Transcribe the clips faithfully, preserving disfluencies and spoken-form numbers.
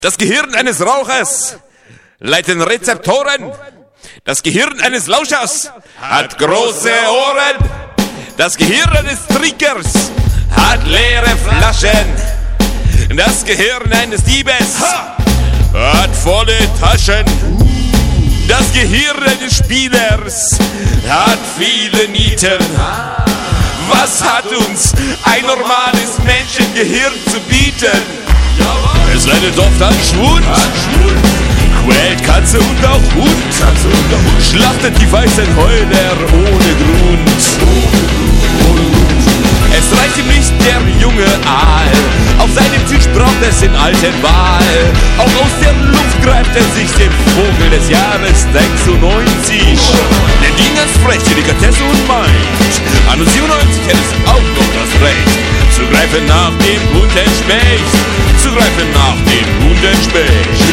Das Gehirn eines Rauchers leiten Rezeptoren. Das Gehirn eines Lauschers hat große Ohren. Das Gehirn eines Trinkers hat leere Flaschen. Das Gehirn eines Diebes hat volle Taschen. Das Gehirn eines Spielers hat viele Nieten. Was hat uns ein normales Menschengehirn zu bieten? Es leidet oft an Schwund, quält Katze und auch Hund, schlachtet die weißen Heuler ohne Grund. Es reicht ihm nicht der junge Aal, auf seinem Tisch braucht es den alten Wal. Auch aus der Luft greift er sich den Vogel des Jahres sechsundneunzig. Der ging ganz frech, Delikatesse und meint, an siebenundneunzig hätte es auch noch das Recht, zu greifen nach dem bunten Specht, zu greifen nach dem bunten Specht.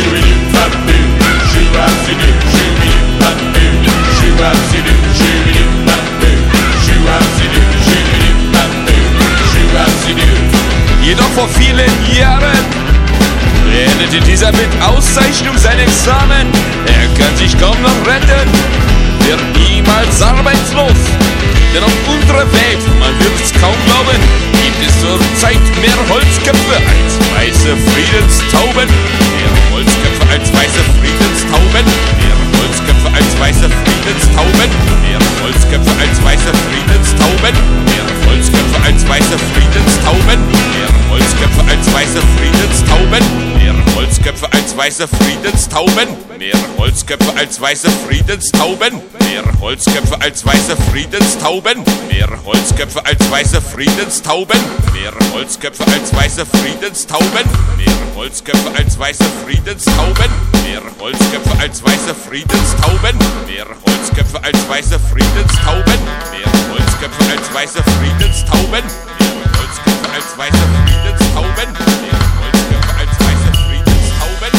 Jedoch vor vielen Jahren beendete dieser mit Auszeichnung sein Examen. Er kann sich kaum noch retten, wird niemals arbeitslos. Denn auf unserer Welt, man wird's kaum glauben, gibt es zurzeit mehr Holzköpfe als weiße Friedenstauben. Mehr Holzköpfe als weiße Friedenstauben. Mehr Holzköpfe als weiße Friedenstauben. Mehr Holzköpfe als weiße Friedenstauben. Mehr Holzköpfe als weiße Friedenstauben. Mehr Holzköpfe als weiße Friedenstauben. Mehr Holzköpfe als weiße Friedenstauben. Mehr Holzköpfe als weiße Friedenstauben. Mehr Holzköpfe als weiße Friedenstauben. Mehr Holzköpfe als weiße Friedenstauben. Mehr Holzköpfe als weiße Friedenstauben. Mehr Holzköpfe als weiße Friedenstauben. Mehr Holzköpfe als weiße Friedenstauben. Mehr Holzköpfe als weiße Friedenstauben. Mehr Holzköpfe als weiße Friedenstauben. Mehr Holzköpfe als weiße Friedenstauben. Mehr Holzköpfe als weiße Friedenstauben.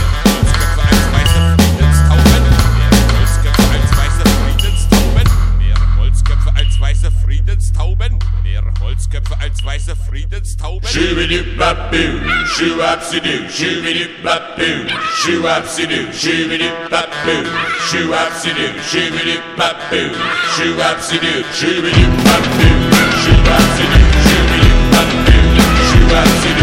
Mehr Holzköpfe als weiße Friedenstauben. Mehr Holzköpfe als weiße Friedenstauben. Shoo-be-doo-bop-boo, shoo-wop-sie-doo, shoo-be-doo-bop-boo, shoo-wop-sie-doo, shoo-be-doo-bop-boo, shoo-wop-sie-doo, shoo-be-doo-bop-boo, shoo-wop-sie-doo, shoo-be-doo-bop-boo, shoo-wop-sie-doo, shoo-be-doo-bop-boo, shoo-wop-sie-doo.